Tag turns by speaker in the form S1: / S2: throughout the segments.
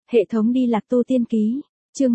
S1: Hệ thống đi lạc tu tiên ký, chương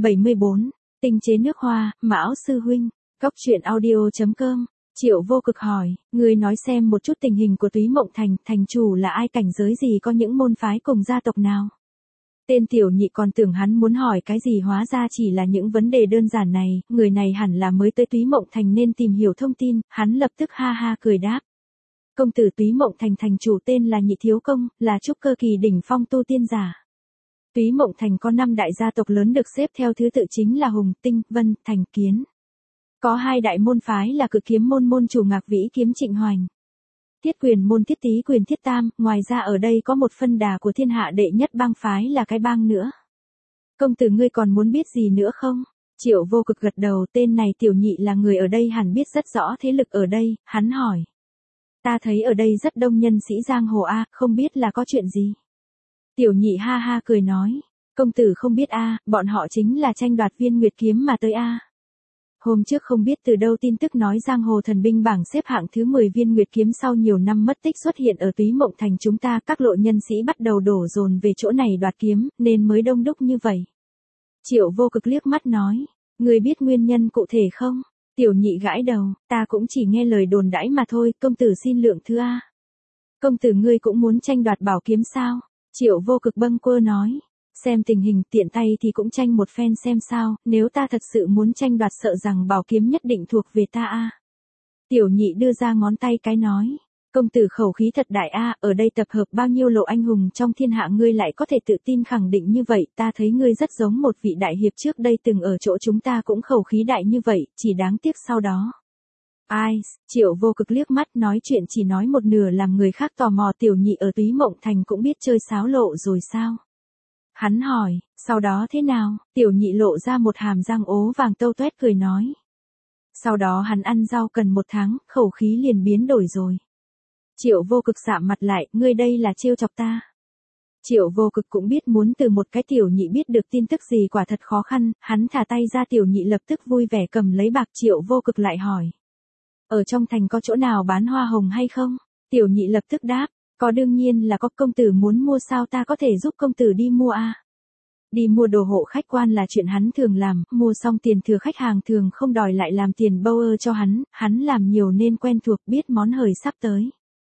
S1: 174, tinh chế nước hoa, Mão sư huynh, Cóc truyện audio.com. Triệu Vô Cực hỏi, người nói xem một chút tình hình của Túy Mộng Thành, thành chủ là ai, cảnh giới gì, có những môn phái cùng gia tộc nào? Tên tiểu nhị còn tưởng hắn muốn hỏi cái gì, hóa ra chỉ là những vấn đề đơn giản này, người này hẳn là mới tới Túy Mộng Thành nên tìm hiểu thông tin, hắn lập tức ha ha cười đáp. Công tử Túy Mộng Thành thành chủ tên là Nhị Thiếu Công, là trúc cơ kỳ đỉnh phong tu tiên giả. Túy Mộng Thành có 5 đại gia tộc lớn được xếp theo thứ tự chính là Hùng, Tinh, Vân, Thành, Kiến. Có 2 đại môn phái là Cực Kiếm môn môn chủ Ngạc Vĩ Kiếm Trịnh Hoành, Thiết Quyền môn Thiết Tý Quyền Thiết Tam, ngoài ra ở đây có một phân đà của thiên hạ đệ nhất bang phái là cái bang nữa. Công tử ngươi còn muốn biết gì nữa không? Triệu Vô Cực gật đầu, tên này tiểu nhị là người ở đây hẳn biết rất rõ thế lực ở đây, hắn hỏi. Ta thấy ở đây rất đông nhân sĩ giang hồ a, không biết là có chuyện gì? Tiểu nhị ha ha cười nói, công tử không biết a, bọn họ chính là tranh đoạt viên nguyệt kiếm mà tới a. Hôm trước không biết từ đâu tin tức nói giang hồ thần binh bảng xếp hạng thứ 10 viên nguyệt kiếm sau nhiều năm mất tích xuất hiện ở Túy Mộng Thành chúng ta, các lộ nhân sĩ bắt đầu đổ dồn về chỗ này đoạt kiếm, nên mới đông đúc như vậy. Triệu Vô Cực liếc mắt nói, người biết nguyên nhân cụ thể không? Tiểu nhị gãi đầu, ta cũng chỉ nghe lời đồn đãi mà thôi, công tử xin lượng thứ a. Công tử ngươi cũng muốn tranh đoạt bảo kiếm sao? Triệu Vô Cực bâng quơ nói. Xem tình hình tiện tay thì cũng tranh một phen xem sao, nếu ta thật sự muốn tranh đoạt sợ rằng bảo kiếm nhất định thuộc về ta a. Tiểu nhị đưa ra ngón tay cái nói, công tử khẩu khí thật đại a, ở đây tập hợp bao nhiêu lộ anh hùng trong thiên hạ ngươi lại có thể tự tin khẳng định như vậy, ta thấy ngươi rất giống một vị đại hiệp trước đây từng ở chỗ chúng ta cũng khẩu khí đại như vậy, chỉ đáng tiếc sau đó. Ai, Triệu Vô Cực liếc mắt nói chuyện chỉ nói một nửa làm người khác tò mò, tiểu nhị ở Túy Mộng Thành cũng biết chơi sáo lộ rồi sao? Hắn hỏi, sau đó thế nào? Tiểu nhị lộ ra một hàm răng ố vàng tâu tuét cười nói. Sau đó hắn ăn rau cần 1 tháng, khẩu khí liền biến đổi rồi. Triệu Vô Cực sạm mặt lại, ngươi đây là trêu chọc ta. Triệu Vô Cực cũng biết muốn từ một cái tiểu nhị biết được tin tức gì quả thật khó khăn, hắn thả tay ra, tiểu nhị lập tức vui vẻ cầm lấy bạc. Triệu Vô Cực lại hỏi. Ở trong thành có chỗ nào bán hoa hồng hay không? Tiểu nhị lập tức đáp. Có, đương nhiên là có, công tử muốn mua sao, ta có thể giúp công tử đi mua a. Đi mua đồ hộ khách quan là chuyện hắn thường làm, mua xong tiền thừa khách hàng thường không đòi lại làm tiền bâu ơ cho hắn làm nhiều nên quen thuộc, biết món hời sắp tới.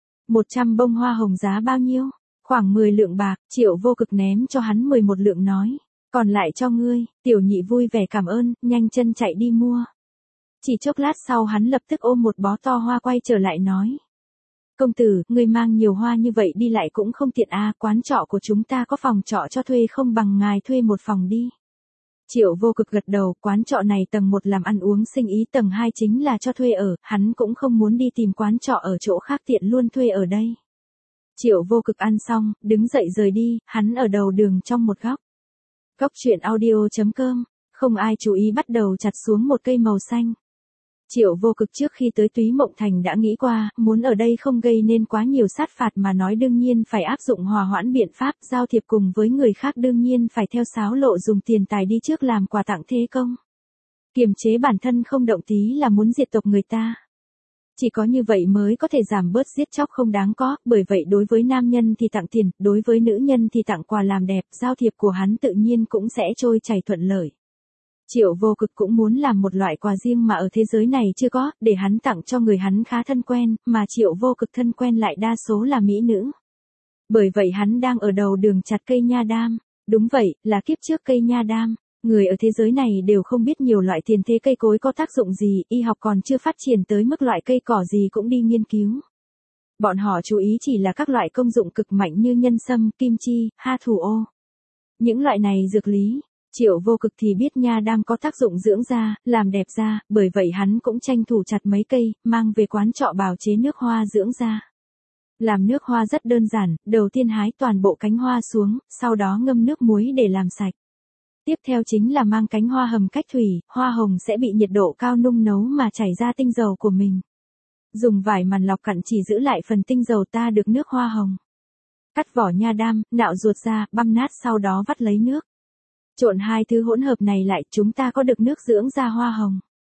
S1: 100 bông hoa hồng giá bao nhiêu? Khoảng 10 lượng bạc. Triệu Vô Cực ném cho hắn 11 lượng nói, còn lại cho ngươi. Tiểu nhị vui vẻ cảm ơn, nhanh chân chạy đi mua. Chỉ chốc lát sau hắn lập tức ôm một bó to hoa quay trở lại nói. Công tử, ngươi mang nhiều hoa như vậy đi lại cũng không tiện a, quán trọ của chúng ta có phòng trọ cho thuê không, bằng ngài thuê một phòng đi. Triệu Vô Cực gật đầu, quán trọ này tầng 1 làm ăn uống sinh ý, tầng 2 chính là cho thuê ở, hắn cũng không muốn đi tìm quán trọ ở chỗ khác, tiện luôn thuê ở đây. Triệu Vô Cực ăn xong, đứng dậy rời đi, hắn ở đầu đường trong một góc. Cóc truyện audio.com, không ai chú ý bắt đầu chặt xuống một cây màu xanh. Triệu Vô Cực trước khi tới Túy Mộng Thành đã nghĩ qua, muốn ở đây không gây nên quá nhiều sát phạt mà nói đương nhiên phải áp dụng hòa hoãn biện pháp, giao thiệp cùng với người khác đương nhiên phải theo sáo lộ dùng tiền tài đi trước làm quà tặng thế công. Kiềm chế bản thân không động tí là muốn diệt tộc người ta. Chỉ có như vậy mới có thể giảm bớt giết chóc không đáng có, bởi vậy đối với nam nhân thì tặng tiền, đối với nữ nhân thì tặng quà làm đẹp, giao thiệp của hắn tự nhiên cũng sẽ trôi chảy thuận lợi. Triệu Vô Cực cũng muốn làm một loại quà riêng mà ở thế giới này chưa có, để hắn tặng cho người hắn khá thân quen, mà Triệu Vô Cực thân quen lại đa số là mỹ nữ. Bởi vậy hắn đang ở đầu đường chặt cây nha đam. Đúng vậy, là kiếp trước cây nha đam. Người ở thế giới này đều không biết nhiều loại tiền thế cây cối có tác dụng gì, y học còn chưa phát triển tới mức loại cây cỏ gì cũng đi nghiên cứu. Bọn họ chú ý chỉ là các loại công dụng cực mạnh như nhân sâm, kim chi, ha thủ ô. Những loại này dược lý. Triệu Vô Cực thì biết nha đam có tác dụng dưỡng da, làm đẹp da, bởi vậy hắn cũng tranh thủ chặt mấy cây, mang về quán trọ bào chế nước hoa dưỡng da. Làm nước hoa rất đơn giản, đầu tiên hái toàn bộ cánh hoa xuống, sau đó ngâm nước muối để làm sạch. Tiếp theo chính là mang cánh hoa hầm cách thủy, hoa hồng sẽ bị nhiệt độ cao nung nấu mà chảy ra tinh dầu của mình. Dùng vải màn lọc cặn chỉ giữ lại phần tinh dầu ta được nước hoa hồng. Cắt vỏ nha đam, nạo ruột ra, băm nát sau đó vắt lấy nước. Trộn hai thứ hỗn hợp này lại, chúng ta có được nước dưỡng da hoa hồng.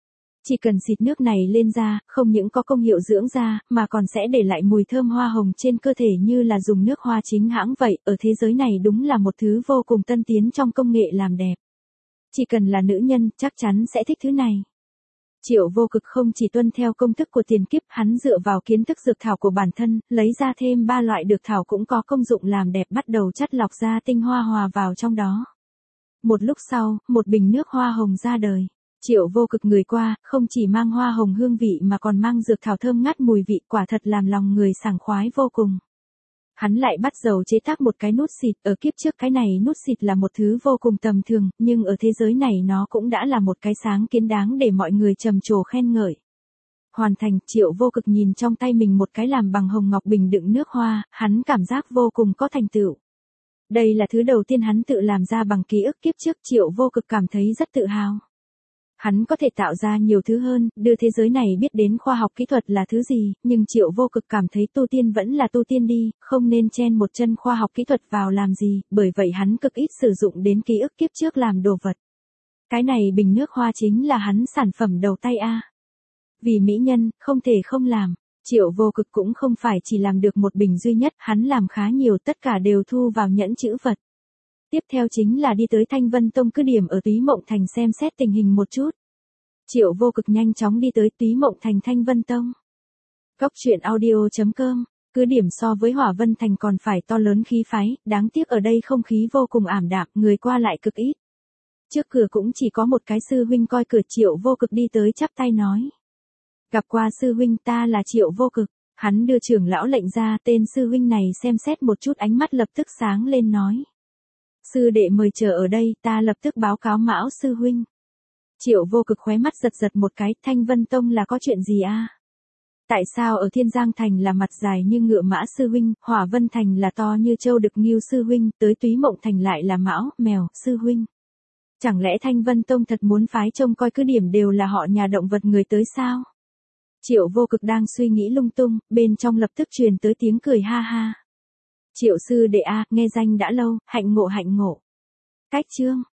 S1: Chỉ cần xịt nước này lên da, không những có công hiệu dưỡng da, mà còn sẽ để lại mùi thơm hoa hồng trên cơ thể như là dùng nước hoa chính hãng vậy. Ở thế giới này đúng là một thứ vô cùng tân tiến trong công nghệ làm đẹp. Chỉ cần là nữ nhân, chắc chắn sẽ thích thứ này. Triệu Vô Cực không chỉ tuân theo công thức của tiền kiếp, hắn dựa vào kiến thức dược thảo của bản thân, lấy ra thêm 3 loại dược thảo cũng có công dụng làm đẹp, bắt đầu chắt lọc ra tinh hoa hòa vào trong đó. Một lúc sau, một bình nước hoa hồng ra đời. Triệu Vô Cực ngửi qua, không chỉ mang hoa hồng hương vị mà còn mang dược thảo thơm ngát mùi vị, quả thật làm lòng người sảng khoái vô cùng. Hắn lại bắt đầu chế tác một cái nút xịt, ở kiếp trước cái này nút xịt là một thứ vô cùng tầm thường, nhưng ở thế giới này nó cũng đã là một cái sáng kiến đáng để mọi người trầm trồ khen ngợi. Hoàn thành, Triệu Vô Cực nhìn trong tay mình một cái làm bằng hồng ngọc bình đựng nước hoa, hắn cảm giác vô cùng có thành tựu. Đây là thứ đầu tiên hắn tự làm ra bằng ký ức kiếp trước, Triệu Vô Cực cảm thấy rất tự hào. Hắn có thể tạo ra nhiều thứ hơn, đưa thế giới này biết đến khoa học kỹ thuật là thứ gì, nhưng Triệu Vô Cực cảm thấy tu tiên vẫn là tu tiên đi, không nên chen một chân khoa học kỹ thuật vào làm gì, bởi vậy hắn cực ít sử dụng đến ký ức kiếp trước làm đồ vật. Cái này bình nước hoa chính là hắn sản phẩm đầu tay a. Vì mỹ nhân, không thể không làm. Triệu Vô Cực cũng không phải chỉ làm được một bình duy nhất, hắn làm khá nhiều, tất cả đều thu vào nhẫn chữ vật. Tiếp theo chính là đi tới Thanh Vân Tông cứ điểm ở Túy Mộng Thành xem xét tình hình một chút. Triệu Vô Cực nhanh chóng đi tới Túy Mộng Thành Thanh Vân Tông. Góc truyện audio.com, cứ điểm so với Hỏa Vân Thành còn phải to lớn khí phái, đáng tiếc ở đây không khí vô cùng ảm đạm, người qua lại cực ít. Trước cửa cũng chỉ có một cái sư huynh coi cửa, Triệu Vô Cực đi tới chắp tay nói. Gặp qua sư huynh, ta là Triệu Vô Cực. Hắn đưa trưởng lão lệnh ra, tên sư huynh này xem xét một chút, ánh mắt lập tức sáng lên nói. Sư đệ mời chờ ở đây, ta lập tức báo cáo Mão sư huynh. Triệu Vô Cực khóe mắt giật giật một cái, Thanh Vân Tông là có chuyện gì a? Tại sao ở Thiên Giang Thành là mặt dài như ngựa Mã sư huynh, Hỏa Vân Thành là to như trâu đực Ngưu sư huynh, tới Túy Mộng Thành lại là Mão, Mèo sư huynh? Chẳng lẽ Thanh Vân Tông thật muốn phái trông coi cứ điểm đều là họ nhà động vật người tới sao? Triệu Vô Cực đang suy nghĩ lung tung, bên trong lập tức truyền tới tiếng cười ha ha. Triệu sư đệ a, nghe danh đã lâu, hạnh ngộ hạnh ngộ. Cách chương